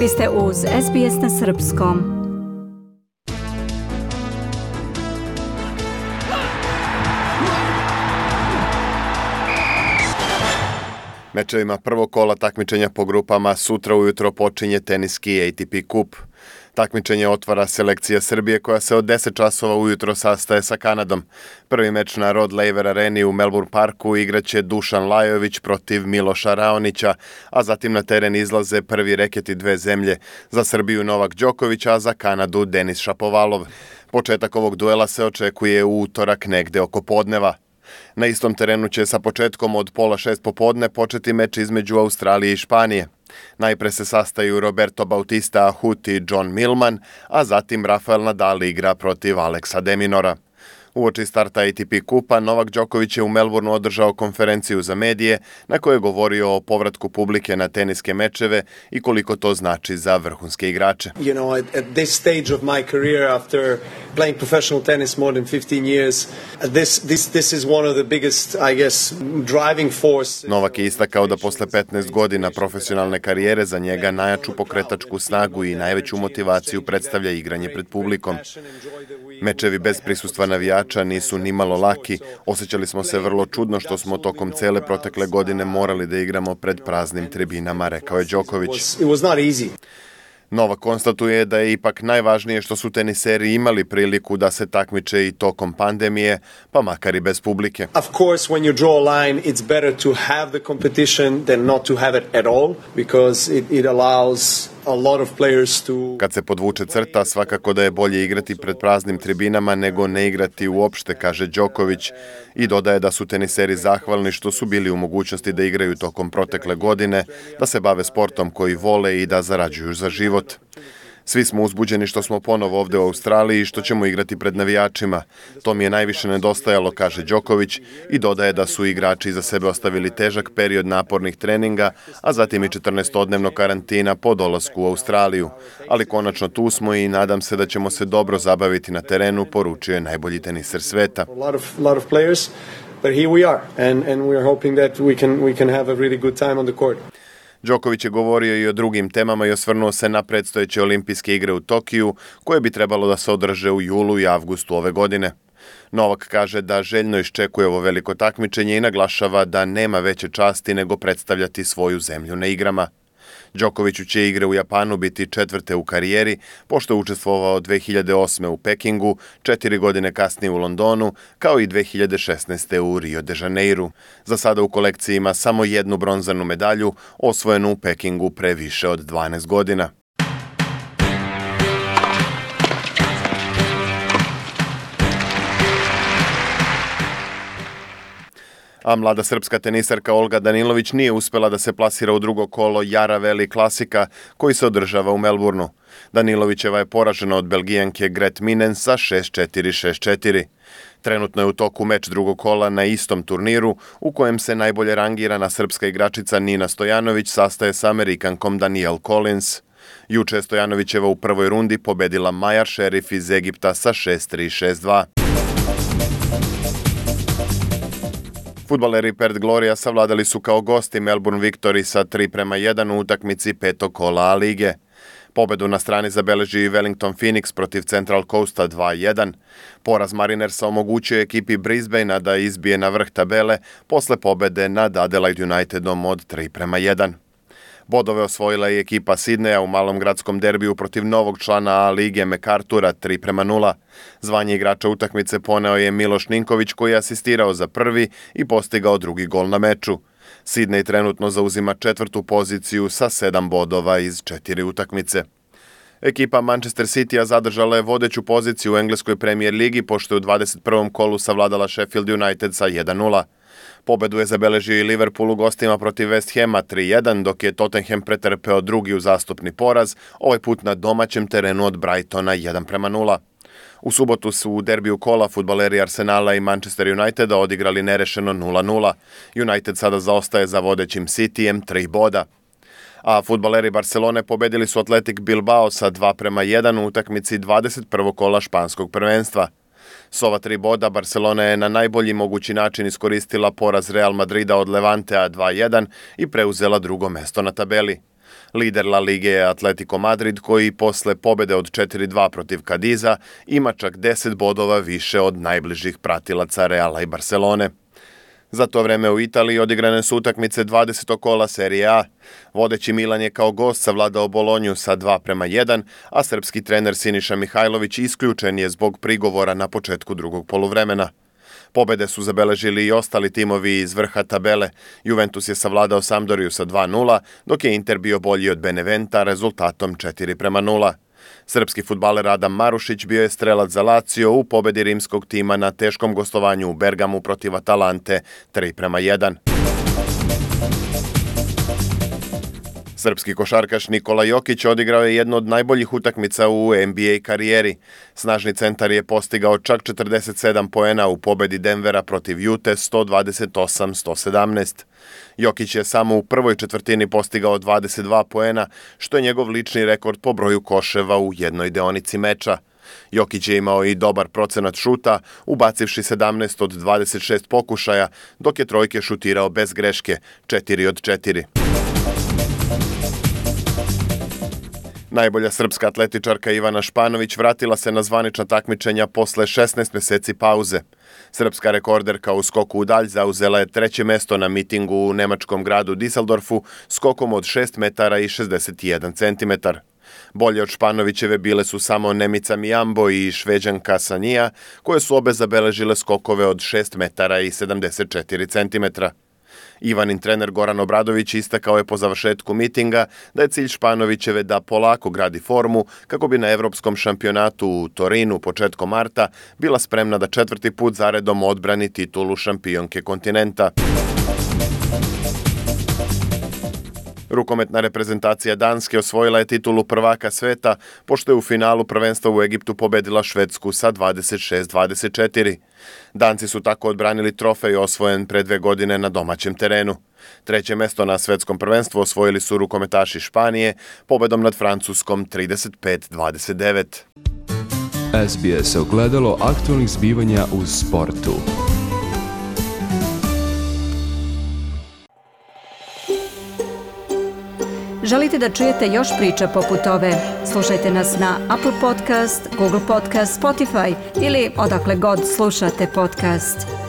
Vi ste uz SBS na Srpskom. Mečevima prvog kola takmičenja po grupama sutra ujutro počinje teniski ATP kup. Takmičenje otvara selekcija Srbije koja se od 10 časova ujutro sastaje sa Kanadom. Prvi meč na Rod Laver Areni u Melbourne Parku igraće Dušan Lajović protiv Miloša Raonića, a zatim na teren izlaze prvi reketi dve zemlje. Za Srbiju Novak Đoković, a za Kanadu Denis Šapovalov. Početak ovog duela se očekuje u utorak negde oko podneva. Na istom terenu će sa početkom od 5:30 popodne početi meč između Australije i Španije. Najpre se sastaju Roberto Bautista Agut i John Millman, a zatim Rafael Nadal igra protiv Alexa de Minaura. Uoči starta ATP kupa, Novak Đoković je u Melbourneu održao konferenciju za medije na kojoj je govorio o povratku publike na teniske mečeve i koliko to znači za vrhunske igrače. You know, at this stage of my career, after playing professional tennis more than 15 years, this is one of the biggest, I guess, driving force. Novak je istakao da posle 15 godina profesionalne karijere za njega najjaču pokretačku snagu i najveću motivaciju predstavlja igranje pred publikom. Mečevi bez prisustva navijača nisu nimalo laki. Osjećali smo se vrlo čudno što smo tokom cele protekle godine morali da igramo pred praznim tribinama, rekao je Đoković. It was not easy. Novak konstatuje da je ipak najvažnije što su teniseri imali priliku da se takmiče i tokom pandemije, pa makar i bez publike. Of course, when you draw a line, it's better to have the competition than not to have it at all, because it allows a lot of players to... Kad se podvuče crta, svakako da je bolje igrati pred praznim tribinama nego ne igrati uopšte, kaže Đoković, i dodaje da su teniseri zahvalni što su bili u mogućnosti da igraju tokom protekle godine, da se bave sportom koji vole i da zarađuju za život. Svi smo uzbuđeni što smo ponovo ovde u Australiji i što ćemo igrati pred navijačima. To mi je najviše nedostajalo, kaže Đoković, i dodaje da su igrači iza sebe ostavili težak period napornih treninga, a zatim i 14-dnevnog karantina po dolasku u Australiju. Ali konačno tu smo i nadam se da ćemo se dobro zabaviti na terenu, poručio je najbolji teniser sveta. A lot of players, but here we are, and we are hoping that we can have a really good time on the court. Đoković je govorio i o drugim temama i osvrnuo se na predstojeće olimpijske igre u Tokiju, koje bi trebalo da se održe u julu i avgustu ove godine. Novak kaže da željno iščekuje ovo veliko takmičenje i naglašava da nema veće časti nego predstavljati svoju zemlju na igrama. Đokoviću će igre u Japanu biti 4. u karijeri, pošto je učestvovao 2008. u Pekingu, 4 godine kasnije u Londonu, kao i 2016. u Rio de Janeiru. Za sada u kolekciji ima samo jednu bronzanu medalju, osvojenu u Pekingu pre više od 12 godina. A mlada srpska tenisarka Olga Danilović nije uspela da se plasira u drugo kolo Jara Veli klasika koji se održava u Melbourneu. Danilovićeva je poražena od Belgijanke Gret Minen sa 6-4, 6-4. Trenutno je u toku meč drugog kola na istom turniru u kojem se najbolje rangirana srpska igračica Nina Stojanović sastaje sa Amerikankom Danielle Collins. Juče je Stojanovićeva u prvoj rundi pobedila Maja Šerif iz Egipta sa 6-3, 6-2. Fudbaleri Perth Gloria savladali su kao gosti Melbourne Victory sa 3:1 u utakmici petog kola A lige. Pobedu na strani zabeleži i Wellington Phoenix protiv Central Coasta 2:1. Poraz Marinersa omogućio je ekipi Brisbanea da izbije na vrh tabele posle pobede nad Adelaide Unitedom od 3:1. Bodove osvojila je ekipa Sidneja u malom gradskom derbiju protiv novog člana A lige MacArthura 3:0. Zvanje igrača utakmice poneo je Miloš Ninković koji je asistirao za prvi i postigao drugi gol na meču. Sidney trenutno zauzima 4. poziciju sa 7 bodova iz 4 utakmice. Ekipa Manchester Citya zadržala je vodeću poziciju u engleskoj Premier ligi pošto je u 21. kolu savladala Sheffield United sa 1:0. Pobedu je zabeležio i Liverpool u gostima protiv West Hama 3:1, dok je Tottenham pretrpeo drugi uzastopni poraz, ovaj put na domaćem terenu od Brightona 1:0. U subotu su u derbiju kola fudbaleri Arsenala i Manchester Uniteda odigrali nerešeno 0:0. United sada zaostaje za vodećim Cityjem 3 boda. A fudbaleri Barcelone pobedili su Athletic Bilbao sa 2:1 u utakmici 21. kola španskog prvenstva. S ova 3 boda Barcelona je na najbolji mogući način iskoristila poraz Real Madrida od Levantea 2:1 i preuzela drugo mesto na tabeli. Lider La Lige je Atletico Madrid koji posle pobede od 4-2 protiv Cadiza ima čak 10 bodova više od najbližih pratilaca Reala i Barcelone. Za to vreme u Italiji odigrane su utakmice 20. kola Serije A. Vodeći Milan je kao gost savladao Bolonju sa 2:1, a srpski trener Siniša Mihajlović isključen je zbog prigovora na početku drugog poluvremena. Pobede su zabeležili i ostali timovi iz vrha tabele. Juventus je savladao Sampdoriju sa 2:0, dok je Inter bio bolji od Beneventa rezultatom 4:0. Srpski fudbaler Adam Marušić bio je strelac za Lazio u pobedi rimskog tima na teškom gostovanju u Bergamu protiv Atalante 3:1. Srpski košarkaš Nikola Jokić odigrao je jednu od najboljih utakmica u NBA karijeri. Snažni centar je postigao čak 47 poena u pobedi Denvera protiv Ute 128-117. Jokić je samo u prvoj četvrtini postigao 22 poena, što je njegov lični rekord po broju koševa u jednoj deonici meča. Jokić je imao i dobar procenat šuta, ubacivši 17 od 26 pokušaja, dok je trojke šutirao bez greške, 4 od 4. Najbolja srpska atletičarka Ivana Španović vratila se na zvanična takmičenja posle 16 meseci pauze. Srpska rekorderka u skoku u dalj zauzela je 3. mesto na mitingu u nemačkom gradu Düsseldorfu skokom od 6 metara i 61 centimetar. Bolje od Španovićeve bile su samo Nemica Mijambo i Šveđanka Sanija, koje su obe zabeležile skokove od 6 metara i 74 centimetra. Ivanin trener Goran Obradović istakao je po završetku mitinga da je cilj Španovićeve da polako gradi formu kako bi na evropskom šampionatu u Torinu početkom marta bila spremna da 4. put zaredom odbrani titulu šampionke kontinenta. Rukometna reprezentacija Danske osvojila je titulu prvaka sveta, pošto je u finalu prvenstva u Egiptu pobedila Švedsku sa 26-24. Danci su tako odbranili trofej osvojen pre 2 godine na domaćem terenu. 3. mesto na svetskom prvenstvu osvojili su rukometaši Španije pobedom nad Francuskom 35-29. SBS ogledalo aktualnih zbivanja u sportu. Želite da čujete još priča poput ove? Slušajte nas na Apple Podcast, Google Podcast, Spotify ili odakle god slušate podcast.